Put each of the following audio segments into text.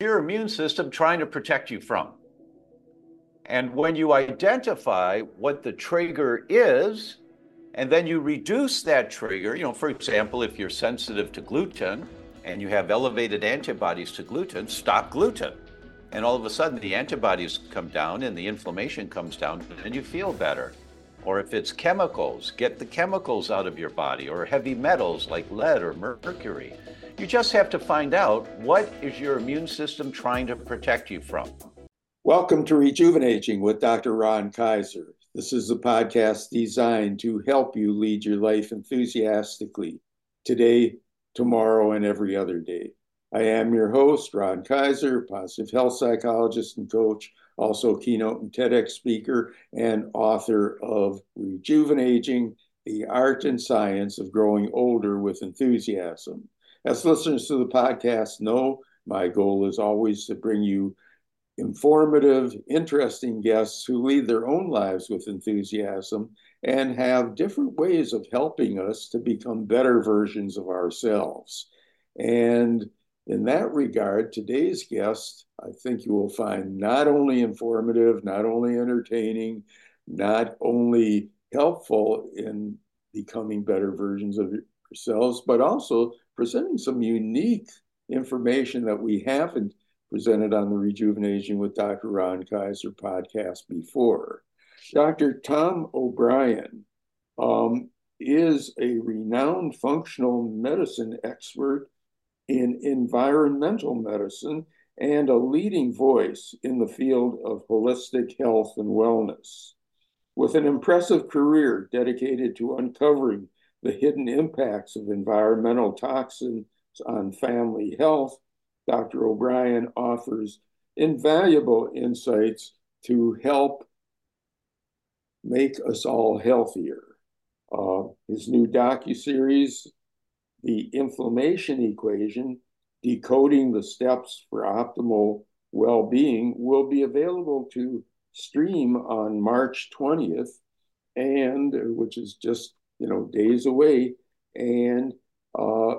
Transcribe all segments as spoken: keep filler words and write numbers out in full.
your immune system trying to protect you from? And when you identify what the trigger is, and then you reduce that trigger, you know, for example, if you're sensitive to gluten and you have elevated antibodies to gluten, stop gluten. And all of a sudden the antibodies come down and the inflammation comes down and you feel better. Or if it's chemicals, get the chemicals out of your body, or heavy metals like lead or mercury. You just have to find out, what is your immune system trying to protect you from? Welcome to Rejuvenating with Doctor Ron Kaiser. This is a podcast designed to help you lead your life enthusiastically today, tomorrow, and every other day. I am your host, Ron Kaiser, positive health psychologist and coach, also keynote and TEDx speaker, and author of Rejuvenating, the Art and Science of Growing Older with Enthusiasm. As listeners to the podcast know, my goal is always to bring you informative, interesting guests who lead their own lives with enthusiasm and have different ways of helping us to become better versions of ourselves. And in that regard, today's guest, I think you will find not only informative, not only entertaining, not only helpful in becoming better versions of yourselves, but also presenting some unique information that we haven't presented on the Rejuvenating with Doctor Ron Kaiser podcast before. Doctor Tom O'Brien um, is a renowned functional medicine expert in environmental medicine and a leading voice in the field of holistic health and wellness. With an impressive career dedicated to uncovering the hidden impacts of environmental toxins on family health, Doctor O'Brien offers invaluable insights to help make us all healthier. Uh, his new docuseries, The Inflammation Equation, Decoding the Steps for Optimal Well-Being, will be available to stream on March twentieth, and which is just, you know, days away. And uh,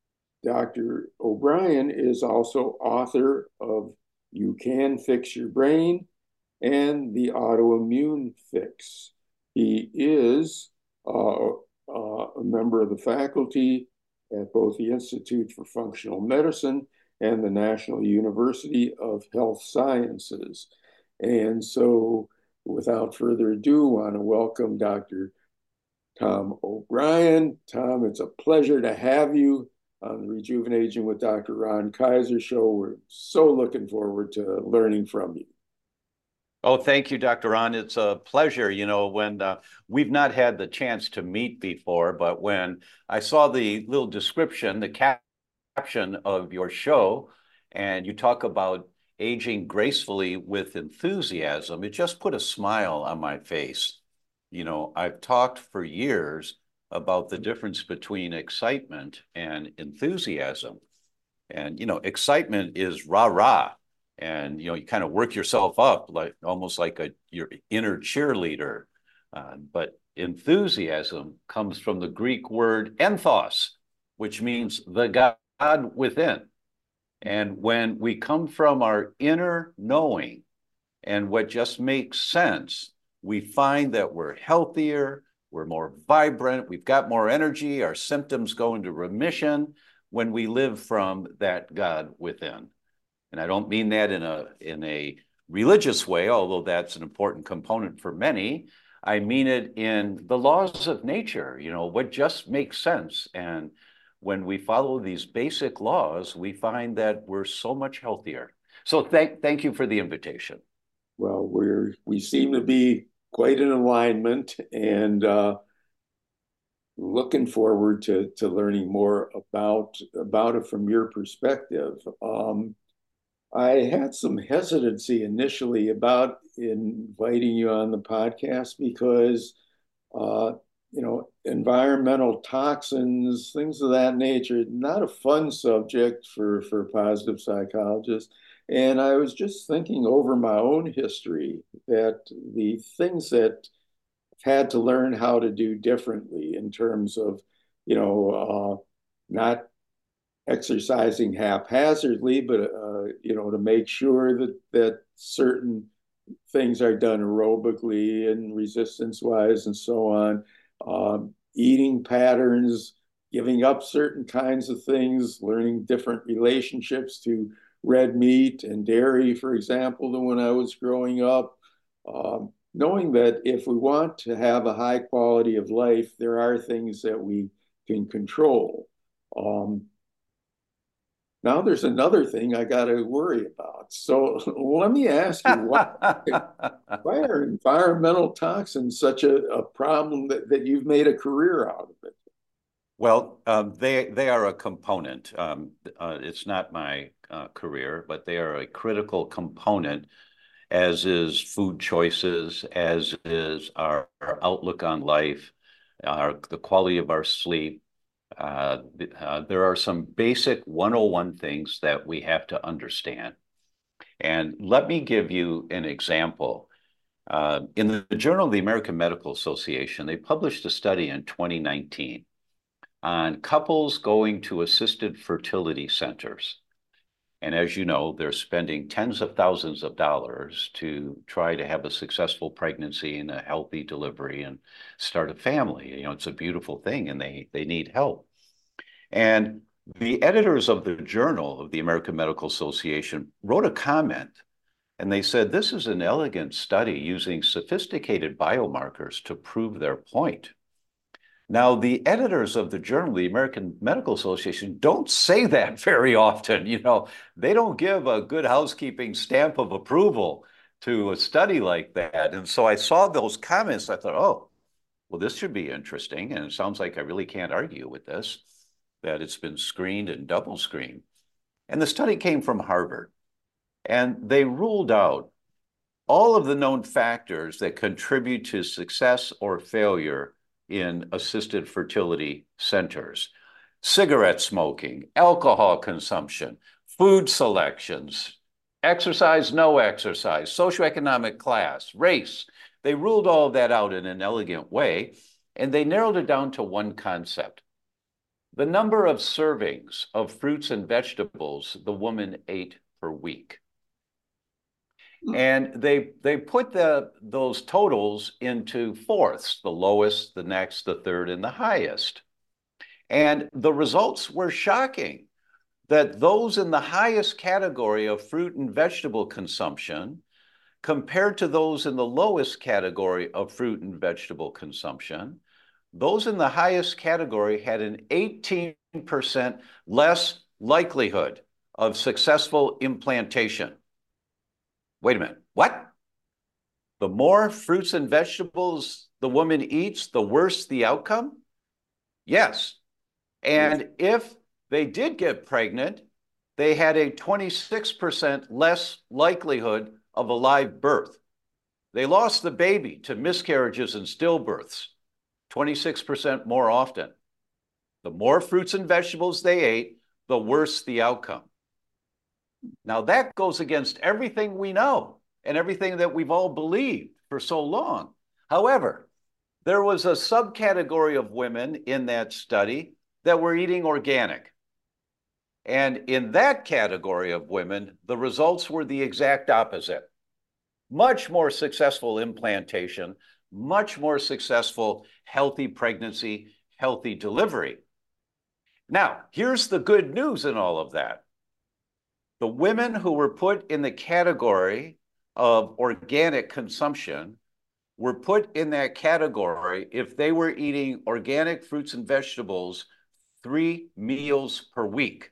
Doctor O'Brien is also author of You Can Fix Your Brain and The Autoimmune Fix. He is uh, uh, a member of the faculty at both the Institute for Functional Medicine and the National University of Health Sciences. And so, without further ado, I want to welcome Doctor Tom O'Brien. Tom, it's a pleasure to have you on the Rejuvenating with Doctor Ron Kaiser show. We're so looking forward to learning from you. Oh, thank you, Doctor Ron. It's a pleasure. You know, when uh, we've not had the chance to meet before, but when I saw the little description, the caption of your show, and you talk about aging gracefully with enthusiasm, it just put a smile on my face. You know, I've talked for years about the difference between excitement and enthusiasm. And, you know, excitement is rah-rah. And, you know, you kind of work yourself up like almost like a your inner cheerleader. Uh, but enthusiasm comes from the Greek word enthos, which means the God within. And when we come from our inner knowing and what just makes sense, we find that we're healthier, we're more vibrant, we've got more energy, our symptoms go into remission when we live from that God within. And I don't mean that in a, in a religious way, although that's an important component for many. I mean it in the laws of nature, you know, what just makes sense. And when we follow these basic laws, we find that we're so much healthier. So thank, thank you for the invitation. Well, we're, we seem to be quite in alignment, and uh, looking forward to, to learning more about, about it from your perspective. Um, I had some hesitancy initially about inviting you on the podcast because, uh, you know, environmental toxins, things of that nature, not a fun subject for, for positive psychologists. And I was just thinking over my own history that the things that I've had to learn how to do differently in terms of, you know, uh, not exercising haphazardly, but uh, you know, to make sure that that certain things are done aerobically and resistance wise and so on. Um, eating patterns, giving up certain kinds of things, learning different relationships to red meat and dairy, for example, than when I was growing up. Um, knowing that if we want to have a high quality of life, there are things that we can control. Um, now there's another thing I got to worry about. So let me ask you, why, why are environmental toxins such a, a problem that, that you've made a career out of it? Well, um, they they are a component. Um, uh, it's not my uh, career, but they are a critical component, as is food choices, as is our, our outlook on life, our the quality of our sleep. Uh, uh, there are some basic one oh one things that we have to understand. And let me give you an example. Uh, in the Journal of the American Medical Association, they published a study in twenty nineteen on couples going to assisted fertility centers. And as you know, they're spending tens of thousands of dollars to try to have a successful pregnancy and a healthy delivery and start a family. You know, it's a beautiful thing and they, they need help. And the editors of the Journal of the American Medical Association wrote a comment and they said, this is an elegant study using sophisticated biomarkers to prove their point. Now, the editors of the Journal, the American Medical Association, don't say that very often. You know, they don't give a good housekeeping stamp of approval to a study like that. And so I saw those comments. I thought, oh, well, this should be interesting. And it sounds like I really can't argue with this, that it's been screened and double screened. And the study came from Harvard. And they ruled out all of the known factors that contribute to success or failure in assisted fertility centers: cigarette smoking, alcohol consumption, food selections, exercise, no exercise, socioeconomic class, race. They ruled all of that out in an elegant way, and they narrowed it down to one concept: the number of servings of fruits and vegetables the woman ate per week. And they they put the those totals into fourths, the lowest, the next, the third, and the highest. And the results were shocking, that those in the highest category of fruit and vegetable consumption compared to those in the lowest category of fruit and vegetable consumption, those in the highest category had an eighteen percent less likelihood of successful implantation. Wait a minute, what? The more fruits and vegetables the woman eats, the worse the outcome? Yes. And if they did get pregnant, they had a twenty-six percent less likelihood of a live birth. They lost the baby to miscarriages and stillbirths twenty-six percent more often. The more fruits and vegetables they ate, the worse the outcome. Now that goes against everything we know and everything that we've all believed for so long. However, there was a subcategory of women in that study that were eating organic. And in that category of women, the results were the exact opposite. Much more successful implantation, much more successful healthy pregnancy, healthy delivery. Now, here's the good news in all of that. The women who were put in the category of organic consumption were put in that category if they were eating organic fruits and vegetables three meals per week,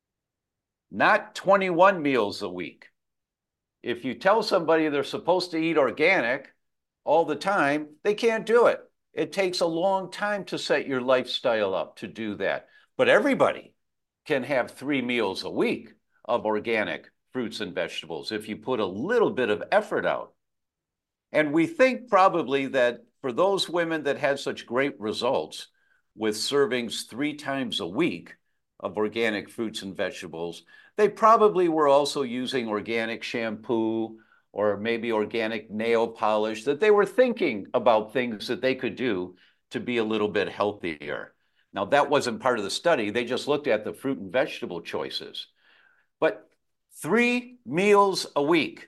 not twenty-one meals a week. If you tell somebody they're supposed to eat organic all the time, they can't do it. It takes a long time to set your lifestyle up to do that. But everybody can have three meals a week of organic fruits and vegetables if you put a little bit of effort out. And we think probably that for those women that had such great results with servings three times a week of organic fruits and vegetables, they probably were also using organic shampoo or maybe organic nail polish, that they were thinking about things that they could do to be a little bit healthier. Now, that wasn't part of the study. They just looked at the fruit and vegetable choices. But three meals a week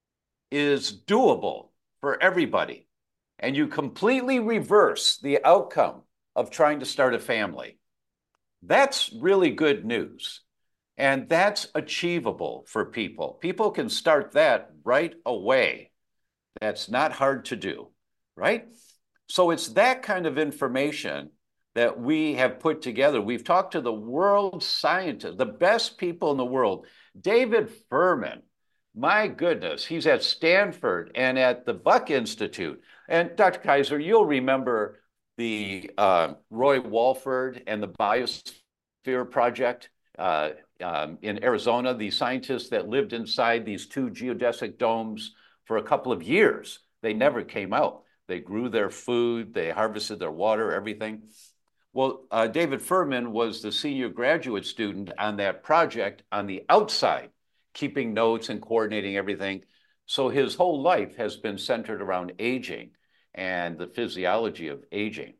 is doable for everybody. And you completely reverse the outcome of trying to start a family. That's really good news. And that's achievable for people. People can start that right away. That's not hard to do, right? So it's that kind of information that we have put together. We've talked to the world scientists, the best people in the world. David Furman, my goodness, he's at Stanford and at the Buck Institute. And Doctor Kaiser, you'll remember the uh, Roy Walford and the Biosphere Project uh, um, in Arizona, the scientists that lived inside these two geodesic domes for a couple of years. They never came out. They grew their food, they harvested their water, everything. Well, uh, David Furman was the senior graduate student on that project on the outside, keeping notes and coordinating everything. So his whole life has been centered around aging and the physiology of aging.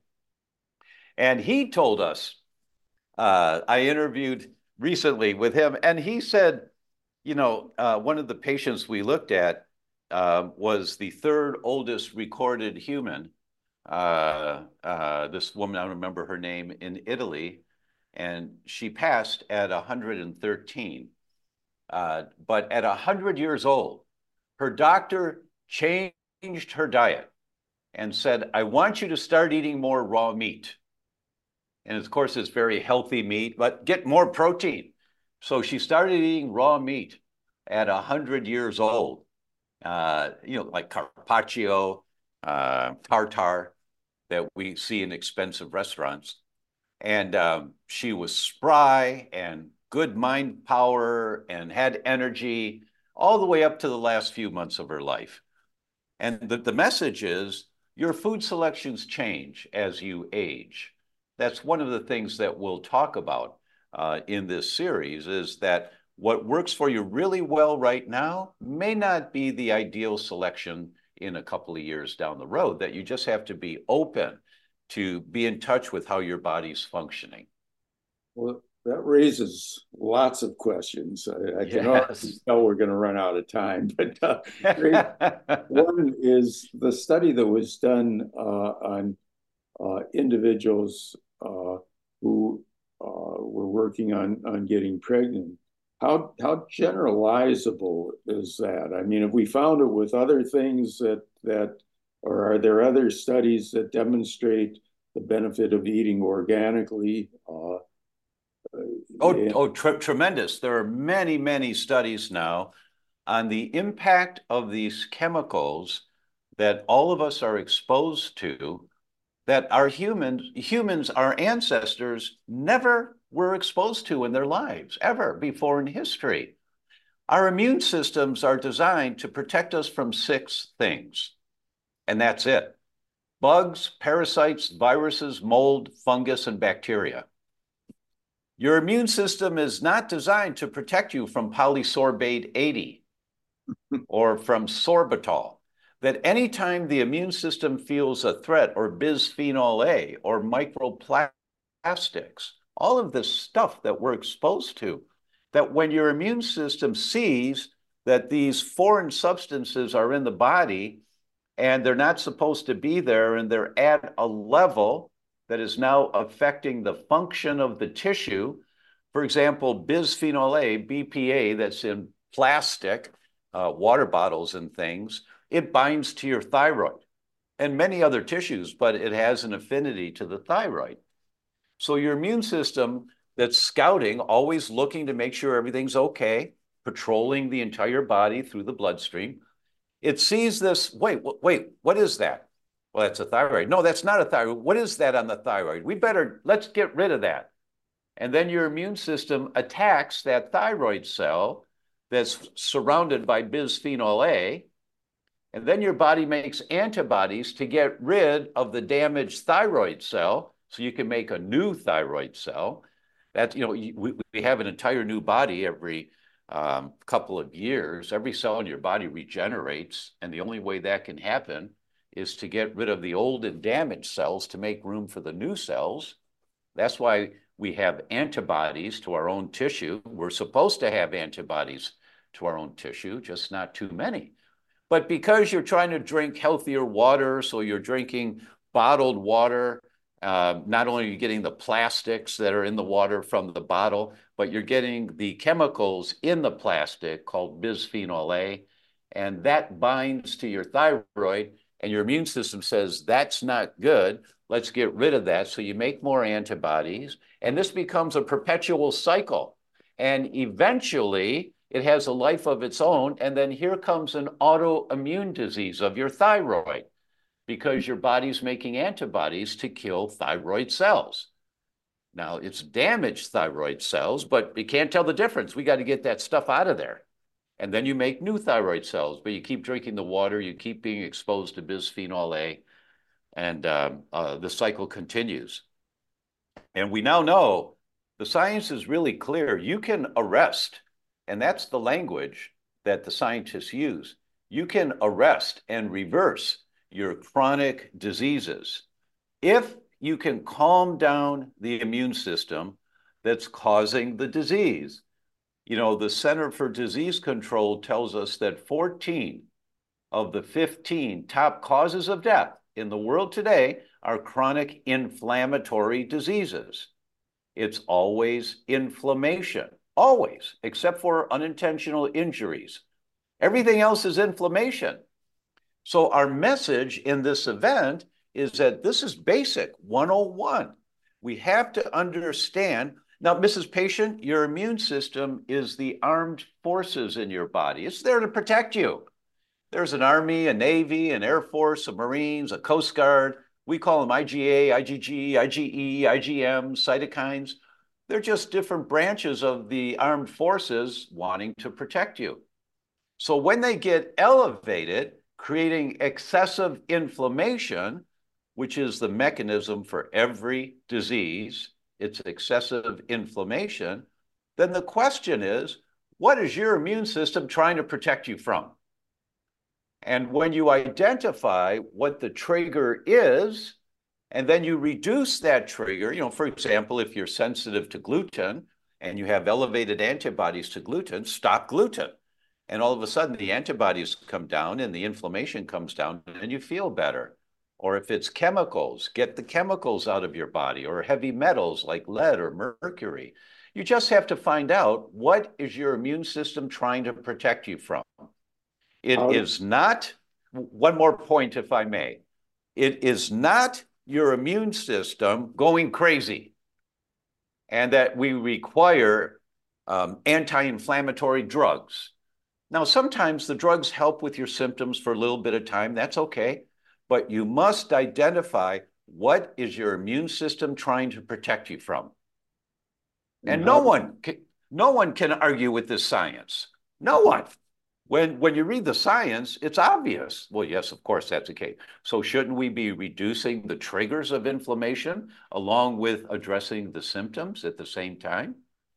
And he told us, uh, I interviewed recently with him, and he said, you know, uh, one of the patients we looked at uh, was the third oldest recorded human. Uh, uh, this woman, I don't remember her name, in Italy, and she passed at one hundred thirteen. Uh, but at one hundred years old, her doctor changed her diet and said, I want you to start eating more raw meat. And of course, it's very healthy meat, but get more protein. So she started eating raw meat at one hundred years old, uh, you know, like carpaccio, uh, tartar that we see in expensive restaurants. And um, she was spry and good mind power and had energy all the way up to the last few months of her life. And the, the message is your food selections change as you age. That's one of the things that we'll talk about uh, in this series, is that what works for you really well right now may not be the ideal selection in a couple of years down the road, that you just have to be open to be in touch with how your body's functioning. Well, that raises lots of questions. I, I can Yes. already tell we're going to run out of time. But uh, one is the study that was done uh, on uh, individuals uh, who uh, were working on, on getting pregnant. How, how generalizable is that? I mean, have we found it with other things that, that, or are there other studies that demonstrate the benefit of eating organically? Uh, Oh, and, oh tre tremendous. There are many, many studies now on the impact of these chemicals that all of us are exposed to, that our humans, humans, our ancestors never were exposed to in their lives, ever before in history. Our immune systems are designed to protect us from six things, and that's it: bugs, parasites, viruses, mold, fungus, and bacteria. Your immune system is not designed to protect you from polysorbate eighty or from sorbitol. That anytime the immune system feels a threat, or bisphenol A, or microplastics, all of this stuff that we're exposed to, that when your immune system sees that these foreign substances are in the body and they're not supposed to be there, and they're at a level that is now affecting the function of the tissue. For example, bisphenol A, B P A, that's in plastic, uh, water bottles and things, it binds to your thyroid and many other tissues, but it has an affinity to the thyroid. So your immune system that's scouting, always looking to make sure everything's okay, patrolling the entire body through the bloodstream, it sees this, wait, wait, what is that? Well, that's a thyroid. No, that's not a thyroid. What is that on the thyroid? We better, let's get rid of that. And then your immune system attacks that thyroid cell that's surrounded by bisphenol A, and then your body makes antibodies to get rid of the damaged thyroid cell so you can make a new thyroid cell. That, you know, we, we have an entire new body every um, couple of years. Every cell in your body regenerates, and the only way that can happen is to get rid of the old and damaged cells to make room for the new cells. That's why we have antibodies to our own tissue. We're supposed to have antibodies to our own tissue, just not too many. But because you're trying to drink healthier water, so you're drinking bottled water, uh, not only are you getting the plastics that are in the water from the bottle, but you're getting the chemicals in the plastic called bisphenol A, and that binds to your thyroid, and your immune system says, that's not good. Let's get rid of that. So you make more antibodies, and this becomes a perpetual cycle. And eventually, it has a life of its own, and then here comes an autoimmune disease of your thyroid because your body's making antibodies to kill thyroid cells. Now, it's damaged thyroid cells, but you can't tell the difference. We got to get that stuff out of there. And then you make new thyroid cells, but you keep drinking the water, you keep being exposed to bisphenol A, and um, uh, the cycle continues. And we now know the science is really clear. You can arrest, and that's the language that the scientists use. You can arrest and reverse your chronic diseases if you can calm down the immune system that's causing the disease. You know, the Center for Disease Control tells us that fourteen of the fifteen top causes of death in the world today are chronic inflammatory diseases. It's always inflammation, always, except for unintentional injuries. Everything else is inflammation. So our message in this event is that this is basic one oh one. We have to understand. Now, Missus Patient, your immune system is the armed forces in your body. It's there to protect you. There's an Army, a Navy, an Air Force, a Marines, a Coast Guard. We call them I G A, I G G, I G E, I G M, cytokines. They're just different branches of the armed forces wanting to protect you. So when they get elevated, creating excessive inflammation, which is the mechanism for every disease, it's excessive inflammation, then the question is, what is your immune system trying to protect you from? And when you identify what the trigger is, and then you reduce that trigger, you know, for example, if you're sensitive to gluten and you have elevated antibodies to gluten, stop gluten. And all of a sudden the antibodies come down and the inflammation comes down and you feel better. Or if it's chemicals, get the chemicals out of your body, or heavy metals like lead or mercury. You just have to find out, what is your immune system trying to protect you from? It How- is not, one more point if I may, it is not your immune system going crazy and that we require um, anti-inflammatory drugs. Now, sometimes the drugs help with your symptoms for a little bit of time, that's okay. But you must identify, what is your immune system trying to protect you from? And, and no one can, no one can argue with this science. No one. When, when you read the science, it's obvious. Well, yes, of course, that's the case. So shouldn't we be reducing the triggers of inflammation along with addressing the symptoms at the same time?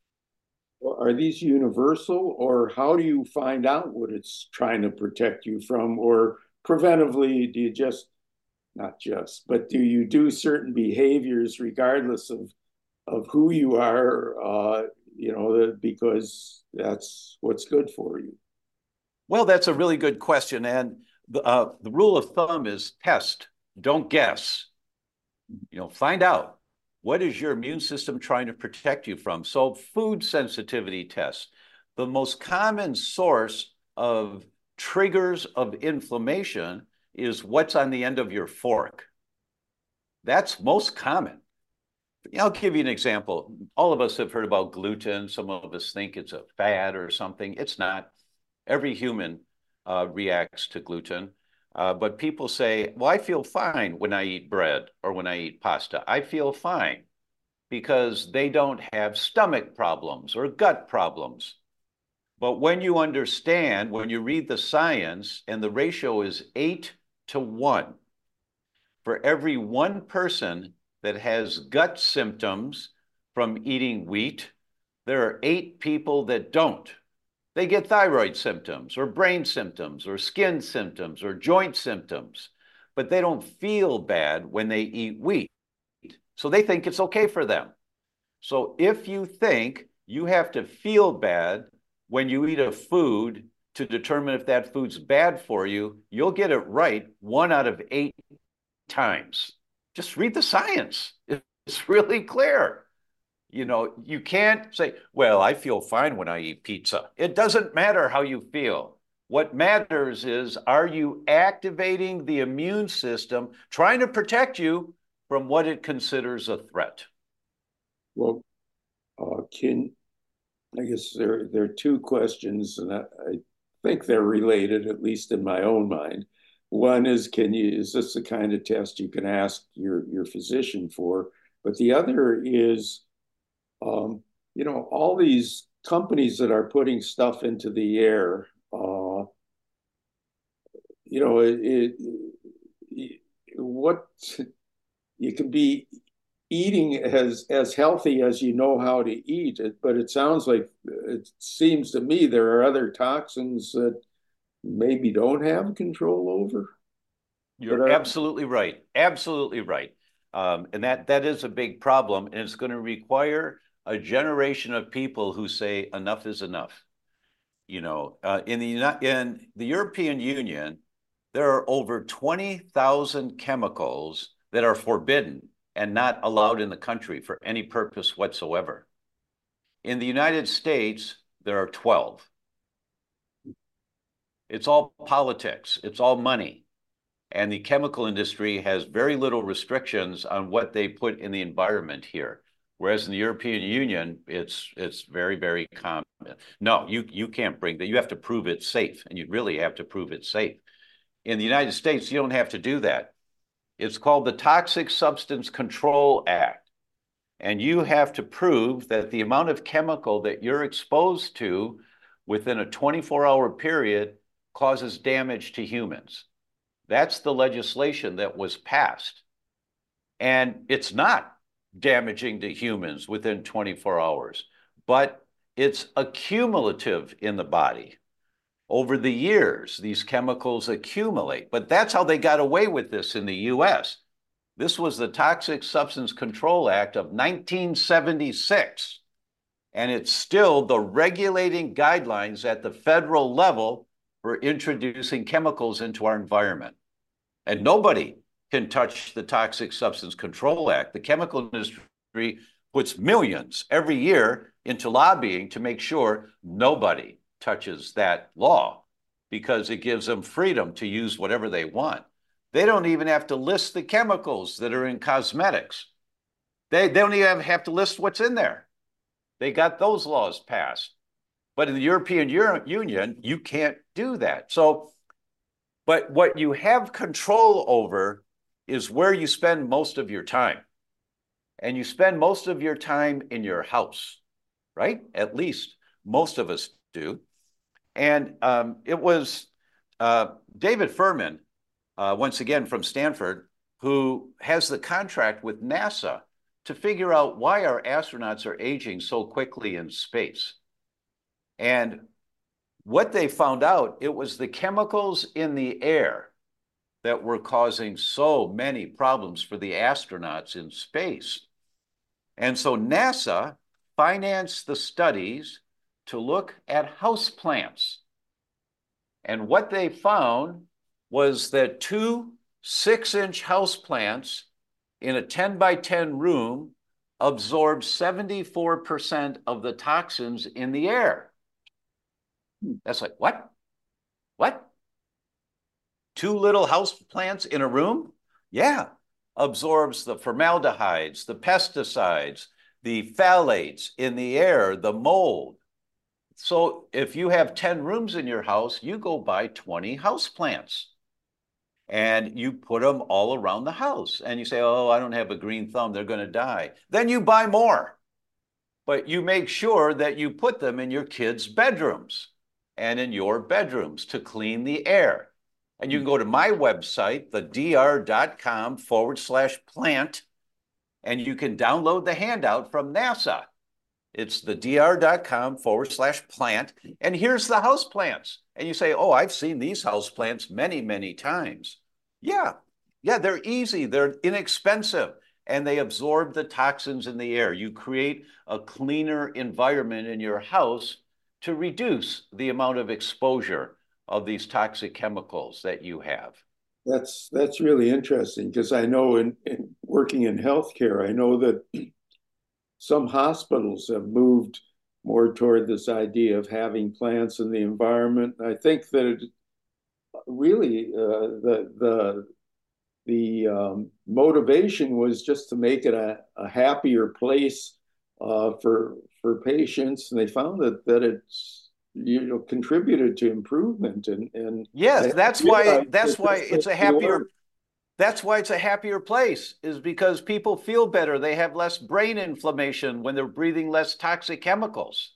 Are these universal, or how do you find out what it's trying to protect you from? Or preventively, do you just, not just, but do you do certain behaviors regardless of, of who you are, uh, you know, because that's what's good for you? Well, that's a really good question. And the, uh, the rule of thumb is test, don't guess. You know, find out, what is your immune system trying to protect you from? So food sensitivity tests, the most common source of triggers of inflammation is what's on the end of your fork. That's most common. I'll give you an example. All of us have heard about gluten. Some of us think it's a fad or something. It's not. Every human uh, reacts to gluten. Uh, but people say, well, I feel fine when I eat bread or when I eat pasta. I feel fine because they don't have stomach problems or gut problems. But when you understand, when you read the science, and the ratio is eight to one, for every one person that has gut symptoms from eating wheat, there are eight people that don't. They get thyroid symptoms or brain symptoms or skin symptoms or joint symptoms, but they don't feel bad when they eat wheat. So they think it's okay for them. So if you think you have to feel bad when you eat a food to determine if that food's bad for you, you'll get it right one out of eight times. Just read the science. It's really clear. You know, you can't say, well, I feel fine when I eat pizza. It doesn't matter how you feel. What matters is, are you activating the immune system, trying to protect you from what it considers a threat? Well, uh, can I guess there there are two questions, and I, I think they're related, at least in my own mind. One is, can you is this the kind of test you can ask your your physician for? But the other is, um, you know, all these companies that are putting stuff into the air, uh, you know, it, it, it what you can be eating as as healthy as you know how to eat it, but it sounds like it seems to me there are other toxins that maybe don't have control over. But You're are, absolutely right. Absolutely right. Um, and that that is a big problem, and it's going to require a generation of people who say enough is enough. You know, uh, in the in the European Union, there are over twenty thousand chemicals that are forbidden and not allowed in the country for any purpose whatsoever. In the United States, there are twelve. It's all politics. It's all money. And the chemical industry has very little restrictions on what they put in the environment here. Whereas in the European Union, it's it's very, very common. No, you, you can't bring that. You have to prove it's safe, and you really have to prove it's safe. In the United States, you don't have to do that. It's called the Toxic Substance Control Act. And you have to prove that the amount of chemical that you're exposed to within a twenty-four hour period causes damage to humans. That's the legislation that was passed. And it's not damaging to humans within twenty-four hours, but it's accumulative in the body. Over the years, these chemicals accumulate, but that's how they got away with this in the U S. This was the Toxic Substance Control Act of nineteen seventy-six, and it's still the regulating guidelines at the federal level for introducing chemicals into our environment. And nobody can touch the Toxic Substance Control Act. The chemical industry puts millions every year into lobbying to make sure nobody touches that law because it gives them freedom to use whatever they want. They don't even have to list the chemicals that are in cosmetics. They, they don't even have to list what's in there. They got those laws passed. But in the European Union, you can't do that. So, but what you have control over is where you spend most of your time. And you spend most of your time in your house, right? At least most of us do. And um, it was uh, David Furman, uh, once again from Stanford, who has the contract with NASA to figure out why our astronauts are aging so quickly in space. And what they found out, it was the chemicals in the air that were causing so many problems for the astronauts in space. And so NASA financed the studies to look at houseplants. And what they found was that two six-inch houseplants in a ten by ten room absorb seventy-four percent of the toxins in the air. That's like, what? What? Two little houseplants in a room? Yeah. Absorbs the formaldehydes, the pesticides, the phthalates in the air, the mold. So if you have ten rooms in your house, you go buy twenty houseplants and you put them all around the house. And you say, oh, I don't have a green thumb, they're going to die. Then you buy more. But you make sure that you put them in your kids' bedrooms and in your bedrooms to clean the air. And you can go to my website, the dr.com forward slash plant, and you can download the handout from NASA. It's the dr.com forward slash plant. And here's the house plants. And you say, oh, I've seen these house plants many, many times. Yeah, yeah, they're easy. They're inexpensive. and they absorb the toxins in the air. You create a cleaner environment in your house to reduce the amount of exposure of these toxic chemicals that you have. That's that's really interesting because I know in, in working in healthcare, I know that some hospitals have moved more toward this idea of having plants in the environment. I think that it really uh, the the the um, motivation was just to make it a, a happier place uh, for for patients, and they found that that it's you know contributed to improvement. And and Yes, I that's why realized that's that why this it's a really happier worked. that's why it's a happier place, is because people feel better. They have less brain inflammation when they're breathing less toxic chemicals.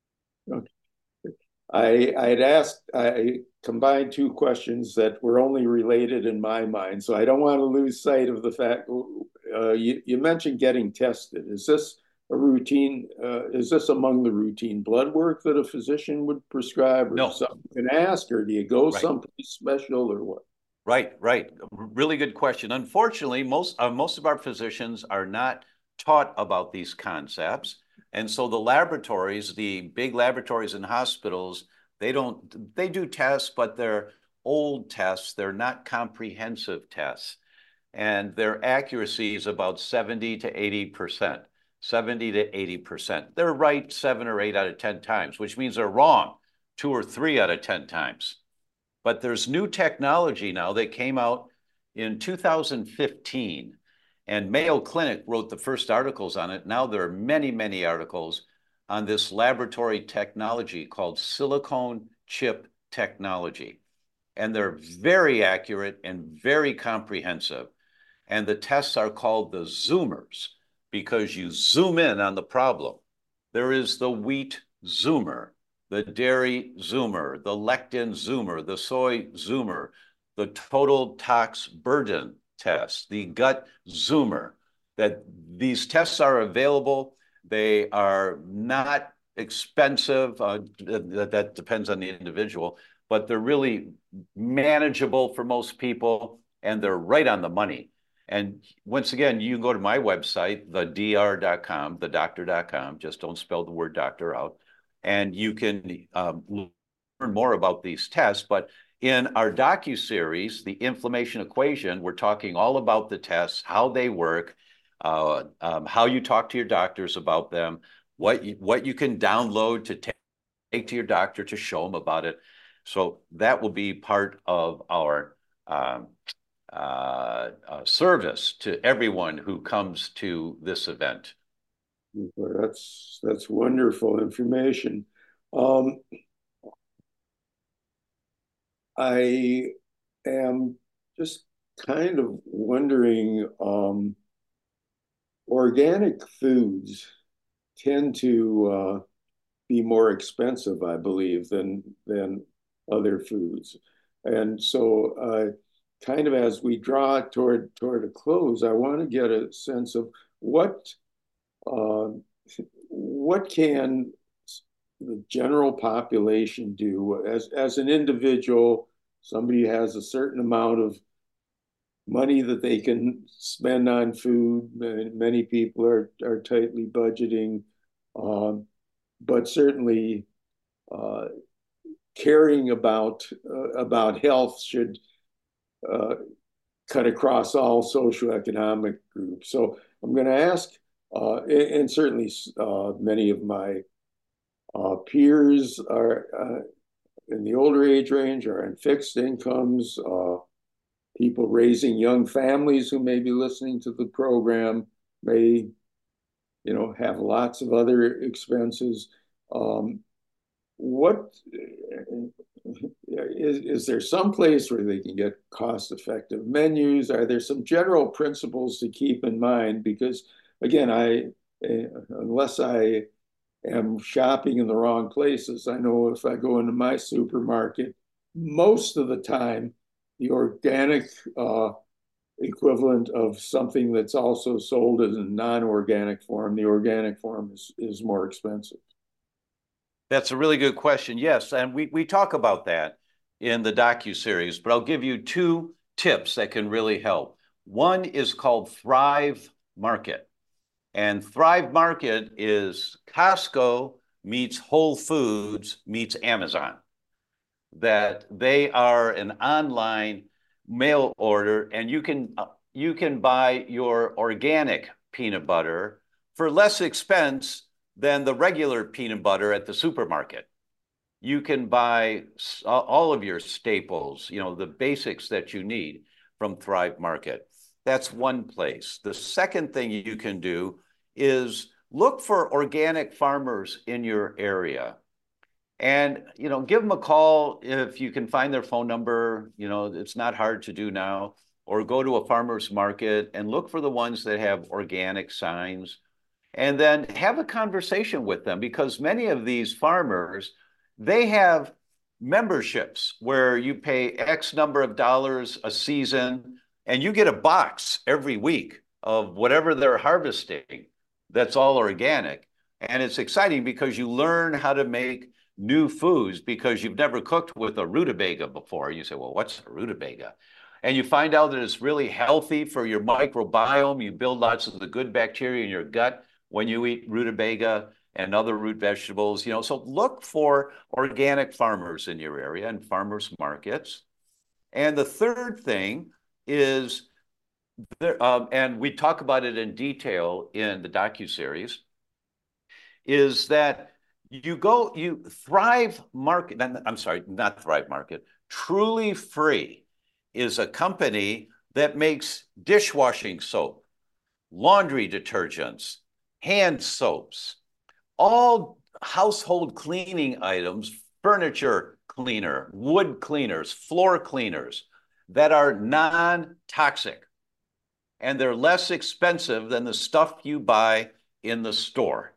I I had asked I combined two questions that were only related in my mind, so I don't want to lose sight of the fact. Uh, you you mentioned getting tested. Is this a routine? Uh, is this among the routine blood work that a physician would prescribe, or No, something you can ask, or do you go right. someplace special, or what? Right, right. Really good question. Unfortunately, most uh, most of our physicians are not taught about these concepts. And so the laboratories, the big laboratories and hospitals, they don't, they do tests, but they're old tests. They're not comprehensive tests. And their accuracy is about seventy to eighty percent, seventy to eighty percent. They're right seven or eight out of ten times, which means they're wrong two or three out of ten times. But there's new technology now that came out in two thousand fifteen, and Mayo Clinic wrote the first articles on it. Now there are many, many articles on this laboratory technology called silicone chip technology. And they're very accurate and very comprehensive. And the tests are called the Zoomers because you zoom in on the problem. There is the wheat Zoomer, the dairy Zoomer, the lectin Zoomer, the soy Zoomer, the total tox burden test, the gut Zoomer. That these tests are available. They are not expensive. Uh, that, that depends on the individual, but they're really manageable for most people, and they're right on the money. And once again, you can go to my website, the d r dot com, the doctor dot com, just don't spell the word doctor out, and you can um, learn more about these tests. But in our docu-series, The Inflammation Equation, we're talking all about the tests, how they work, uh, um, how you talk to your doctors about them, what you, what you can download to take, take to your doctor to show them about it. So that will be part of our um, uh, uh, service to everyone who comes to this event. Well, that's that's wonderful information. Um, I am just kind of wondering, um, organic foods tend to uh, be more expensive, I believe, than than other foods. And so, uh, kind of as we draw toward toward a close, I want to get a sense of what uh, what can the general population do as as an individual. Somebody has a certain amount of money that they can spend on food. Many people are are tightly budgeting, um, but certainly uh, caring about uh, about health should uh, cut across all socioeconomic groups. So I'm going to ask, uh, and, and certainly uh, many of my uh, peers are uh, in the older age range, are in fixed incomes. Uh, people raising young families who may be listening to the program may, you know, have lots of other expenses. Um, what is, is there some place where they can get cost-effective menus? Are there some general principles to keep in mind? Because again, I unless I am shopping in the wrong places, I know if I go into my supermarket, most of the time, the organic uh, equivalent of something that's also sold as a non-organic form, the organic form is, is more expensive. That's a really good question. Yes, and we, we talk about that in the docu-series, but I'll give you two tips that can really help. One is called Thrive Market. And Thrive Market is Costco meets Whole Foods meets Amazon. That they are an online mail order, and you can you can buy your organic peanut butter for less expense than the regular peanut butter at the supermarket. You can buy all of your staples, you know, the basics that you need from Thrive Market. That's one place. The second thing you can do is look for organic farmers in your area. And, you know, give them a call if you can find their phone number. You know, it's not hard to do now. Or go to a farmer's market and look for the ones that have organic signs. And then have a conversation with them, because many of these farmers, they have memberships where you pay X number of dollars a season and you get a box every week of whatever they're harvesting that's all organic. And it's exciting because you learn how to make new foods because you've never cooked with a rutabaga before. You say, well, what's a rutabaga? And you find out that it's really healthy for your microbiome. You build lots of the good bacteria in your gut when you eat rutabaga and other root vegetables. You know, so look for organic farmers in your area and farmers markets. And the third thing is, there, um, and we talk about it in detail in the docuseries, is that you go, you Thrive Market, I'm sorry, not Thrive Market, Truly Free is a company that makes dishwashing soap, laundry detergents, hand soaps, all household cleaning items, furniture cleaner, wood cleaners, floor cleaners that are non-toxic. And they're less expensive than the stuff you buy in the store.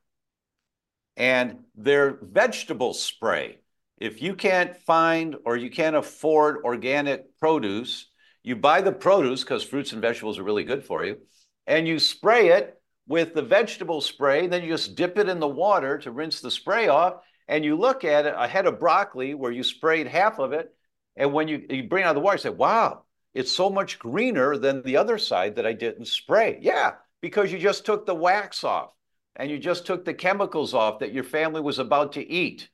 And their vegetable spray, if you can't find or you can't afford organic produce, you buy the produce because fruits and vegetables are really good for you, and you spray it with the vegetable spray. Then you just dip it in the water to rinse the spray off, and you look at it, a head of broccoli where you sprayed half of it, and when you, you bring it out of the water, you say, wow, it's so much greener than the other side that I didn't spray. Yeah, because you just took the wax off and you just took the chemicals off that your family was about to eat.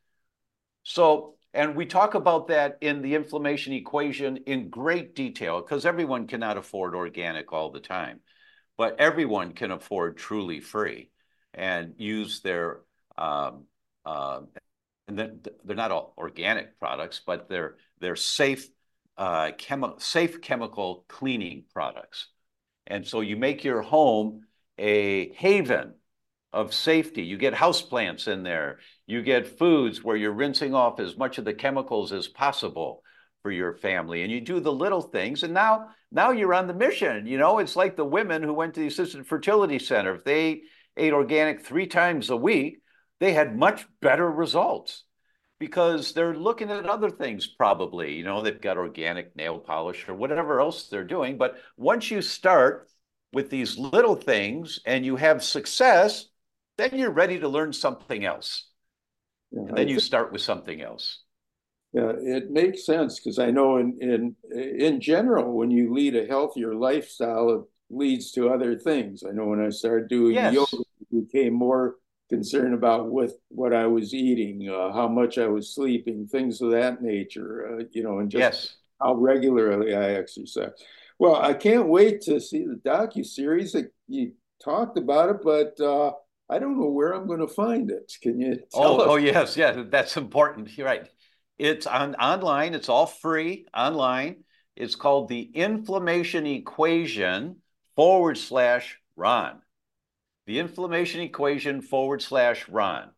So, and we talk about that in the inflammation equation in great detail, because everyone cannot afford organic all the time, but everyone can afford Truly Free and use their, um, uh, and then they're not all organic products, but they're, they're safe, uh, chemi safe chemical cleaning products. And so you make your home a haven of safety. You get houseplants in there. You get foods where you're rinsing off as much of the chemicals as possible for your family. And you do the little things. And now, now you're on the mission. You know, it's like the women who went to the assisted fertility center. If they ate organic three times a week, they had much better results because they're looking at other things probably. You know, they've got organic nail polish or whatever else they're doing. But once you start with these little things and you have success, then you're ready to learn something else. Yeah, and then I you start with something else. Yeah, it makes sense because I know in, in in general, when you lead a healthier lifestyle, it leads to other things. I know when I started doing yes. yoga, I became more concerned about with what I was eating, uh, how much I was sleeping, things of that nature, uh, you know, and just yes. how regularly I exercise. Well, I can't wait to see the docuseries. You talked about it, but uh, I don't know where I'm going to find it. Can you tell oh, us? Oh, yes, yes, that's important. You're right. It's on online. It's all free online. It's called the Inflammation Equation forward slash Ron. The Inflammation Equation forward slash Ron.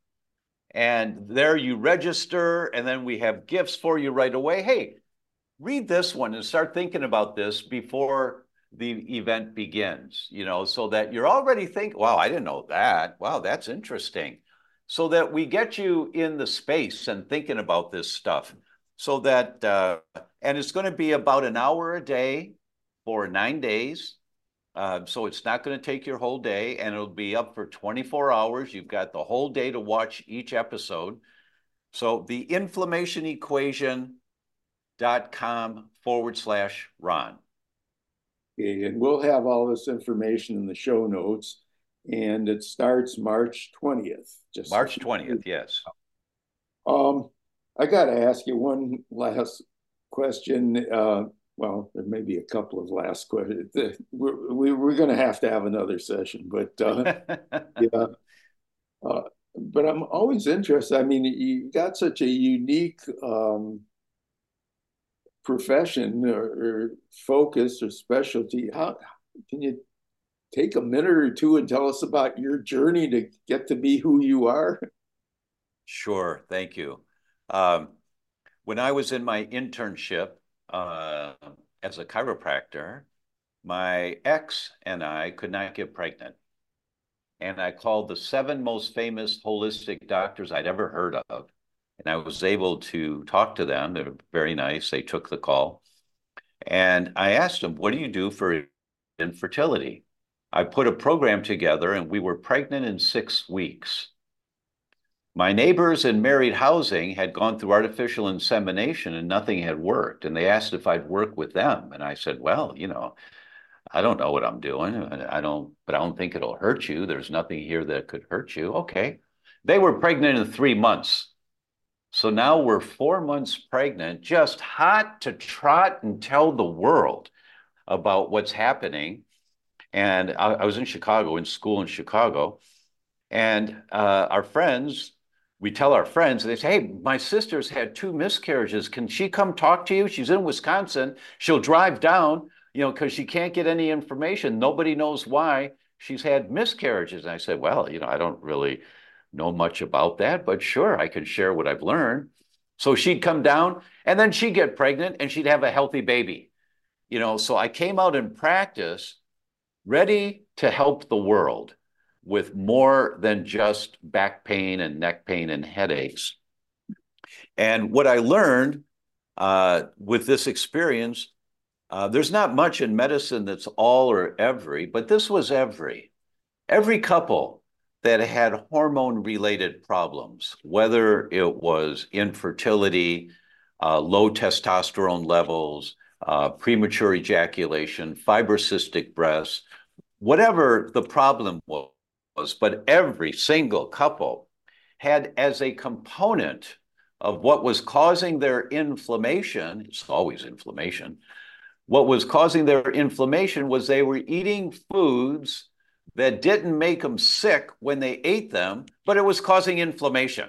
And there you register, and then we have gifts for you right away. Hey, read this one and start thinking about this before the event begins, you know, so that you're already thinking, wow, I didn't know that. Wow, that's interesting. So that we get you in the space and thinking about this stuff so that, uh, and it's going to be about an hour a day for nine days. Uh, so it's not going to take your whole day, and it'll be up for twenty-four hours. You've got the whole day to watch each episode. So the inflammation equation dot com forward slash Ron. Okay, and we'll have all this information in the show notes, and it starts March twentieth. Just March twentieth, yes. Um, I got to ask you one last question. Uh, well, there may be a couple of last questions. We're, we, we're going to have to have another session, but uh, yeah. Uh, but I'm always interested. I mean, you got such a unique um, profession or, or focus or specialty. How can you take a minute or two and tell us about your journey to get to be who you are? Sure, thank you. Um, when I was in my internship uh, as a chiropractor, my ex and I could not get pregnant. And I called the seven most famous holistic doctors I'd ever heard of. And I was able to talk to them. They're very nice. They took the call. And I asked them, what do you do for infertility? I put a program together and we were pregnant in six weeks. My neighbors in married housing had gone through artificial insemination and nothing had worked. And they asked if I'd work with them. And I said, well, you know, I don't know what I'm doing. I don't, but I don't think it'll hurt you. There's nothing here that could hurt you. Okay. They were pregnant in three months. So now we're four months pregnant, just hot to trot and tell the world about what's happening. And I, I was in Chicago, in school in Chicago. And uh, our friends, we tell our friends, they say, hey, my sister's had two miscarriages. Can she come talk to you? She's in Wisconsin. She'll drive down, you know, because she can't get any information. Nobody knows why she's had miscarriages. And I said, well, you know, I don't really know much about that, but sure, I can share what I've learned. So she'd come down and then she'd get pregnant and she'd have a healthy baby. You know, so I came out in practice ready to help the world with more than just back pain and neck pain and headaches. And what I learned uh, with this experience, uh, there's not much in medicine that's all or every, but this was every. Every couple that had hormone-related problems, whether it was infertility, uh, low testosterone levels, uh, premature ejaculation, fibrocystic breasts, whatever the problem was, but every single couple had as a component of what was causing their inflammation, it's always inflammation, what was causing their inflammation was they were eating foods that didn't make them sick when they ate them, but it was causing inflammation.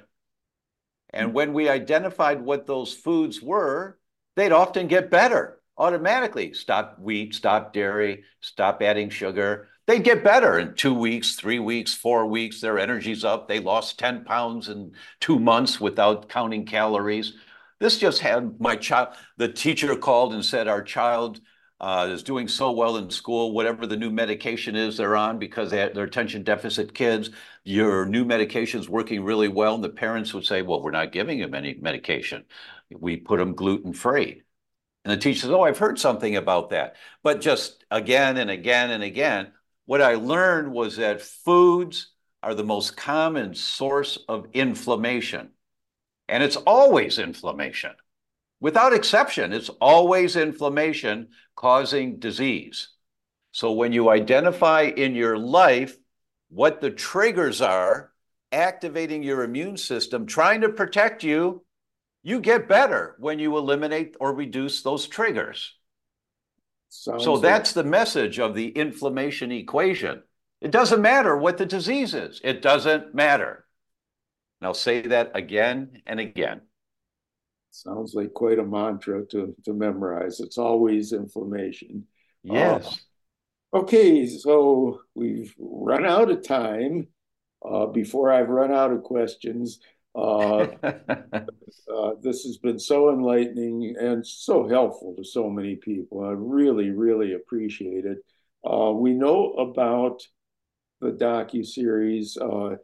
And when we identified what those foods were, they'd often get better automatically. Stop wheat, stop dairy, stop adding sugar. They'd get better in two weeks, three weeks, four weeks. Their energy's up. They lost ten pounds in two months without counting calories. This just had my child, the teacher called and said, our child uh, is doing so well in school, whatever the new medication is they're on, because they they're attention deficit kids, your new medication is working really well. And the parents would say, well, we're not giving him any medication. We put him gluten-free. And the teacher says, oh, I've heard something about that. But just again and again and again, what I learned was that foods are the most common source of inflammation. And it's always inflammation. Without exception, it's always inflammation causing disease. So when you identify in your life what the triggers are, activating your immune system, trying to protect you, you get better when you eliminate or reduce those triggers. Sounds so that's like... the message of the inflammation equation. It doesn't matter what the disease is. It doesn't matter. And I'll say that again and again. Sounds like quite a mantra to, to memorize. It's always inflammation. Yes. Uh, okay, so we've run out of time. Uh, before I've run out of questions, uh, uh, this has been so enlightening and so helpful to so many people. I really, really appreciate it. Uh, we know about the docuseries. Uh,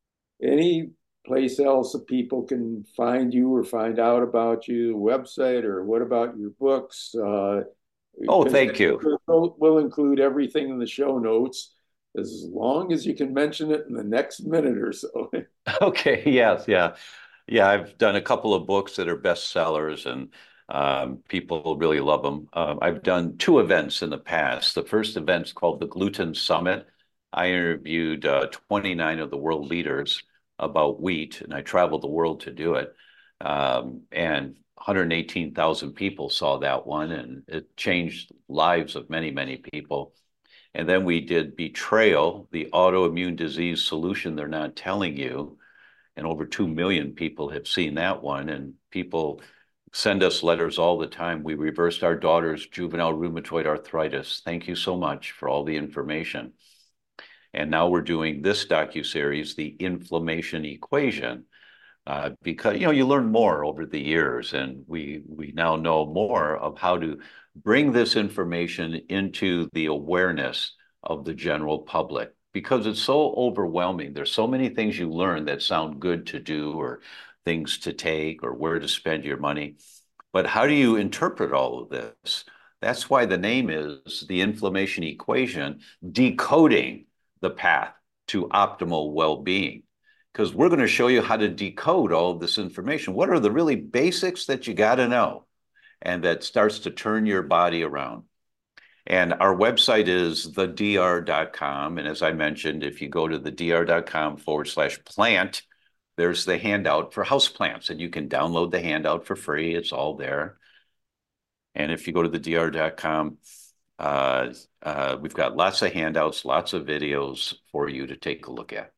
any place else that people can find you or find out about you, website, or what about your books? Uh, oh, thank you. We'll, we'll include everything in the show notes as long as you can mention it in the next minute or so. Okay, yes, yeah. Yeah, I've done a couple of books that are bestsellers, and Um, people really love them. Um, I've done two events in the past. The first event's called the Gluten Summit. I interviewed uh, twenty-nine of the world leaders about wheat, and I traveled the world to do it. Um, and one hundred eighteen thousand people saw that one, and it changed lives of many, many people. And then we did Betrayal, the autoimmune disease solution they're not telling you. And over two million people have seen that one. And people send us letters all the time. We reversed our daughter's juvenile rheumatoid arthritis. Thank you so much for all the information. And now we're doing this docuseries, The Inflammation Equation, uh, because, you know, you learn more over the years, and we we now know more of how to bring this information into the awareness of the general public, because it's so overwhelming. There's so many things you learn that sound good to do, or things to take, or where to spend your money. But how do you interpret all of this? That's why the name is The Inflammation Equation, decoding the path to optimal well-being. Because we're going to show you how to decode all of this information. What are the really basics that you got to know, and that starts to turn your body around? And our website is the d r dot com. And as I mentioned, if you go to the d r dot com forward slash plant, there's the handout for houseplants, and you can download the handout for free. It's all there. And if you go to the d r dot com, uh, uh, we've got lots of handouts, lots of videos for you to take a look at.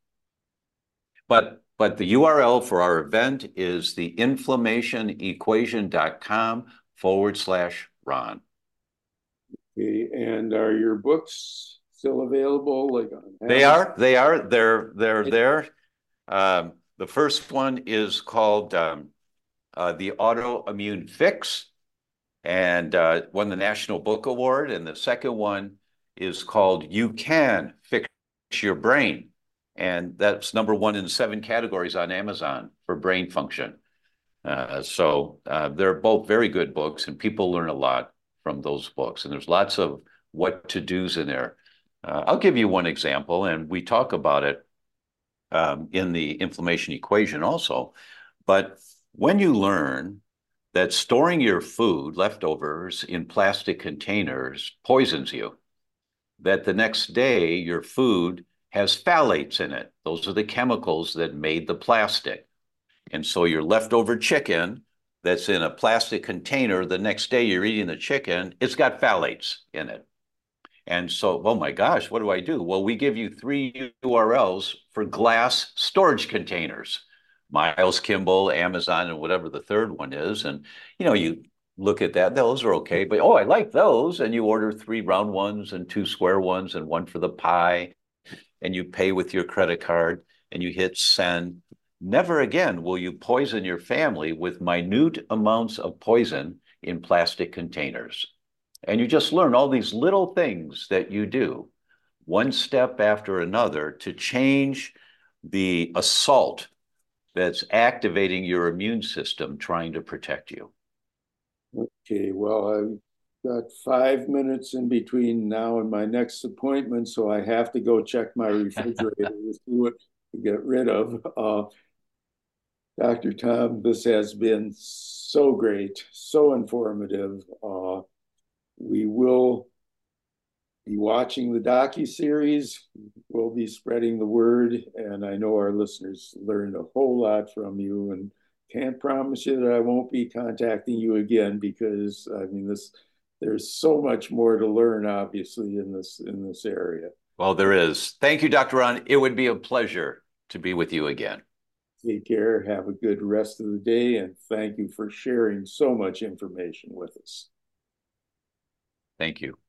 But but the U R L for our event is the inflammationequation.com forward slash Ron. Okay, and are your books still available? Like on They Amazon? are, they are, they're, they're there. Um, the first one is called um, uh, The Autoimmune Fix, and uh, won the National Book Award. And the second one is called You Can Fix Your Brain. And that's number one in seven categories on Amazon for brain function. Uh, so uh, they're both very good books, and people learn a lot from those books. And there's lots of what to do's in there. Uh, I'll give you one example, and we talk about it um, in the inflammation equation also. But when you learn that storing your food, leftovers, in plastic containers poisons you, that the next day your food has phthalates in it. Those are the chemicals that made the plastic. And so your leftover chicken that's in a plastic container, the next day you're eating the chicken, it's got phthalates in it. And so, oh my gosh, what do I do? Well, we give you three U R Ls for glass storage containers, Miles Kimball, Amazon, and whatever the third one is. And, you know, you look at that, those are okay, but oh, I like those. And you order three round ones and two square ones and one for the pie, and you pay with your credit card and you hit send. Never again will you poison your family with minute amounts of poison in plastic containers. And you just learn all these little things that you do, one step after another, to change the assault that's activating your immune system, trying to protect you. Okay, well, I've got five minutes in between now and my next appointment, so I have to go check my refrigerator to see what to get rid of. Uh, Doctor Tom, this has been so great, so informative. Uh, we will be watching the docuseries. We'll be spreading the word, and I know our listeners learned a whole lot from you, and can't promise you that I won't be contacting you again, because I mean this there's so much more to learn, obviously, in this in this area. Well, there is. Thank you, Doctor Ron. It would be a pleasure to be with you again. Take care, have a good rest of the day, and thank you for sharing so much information with us. Thank you.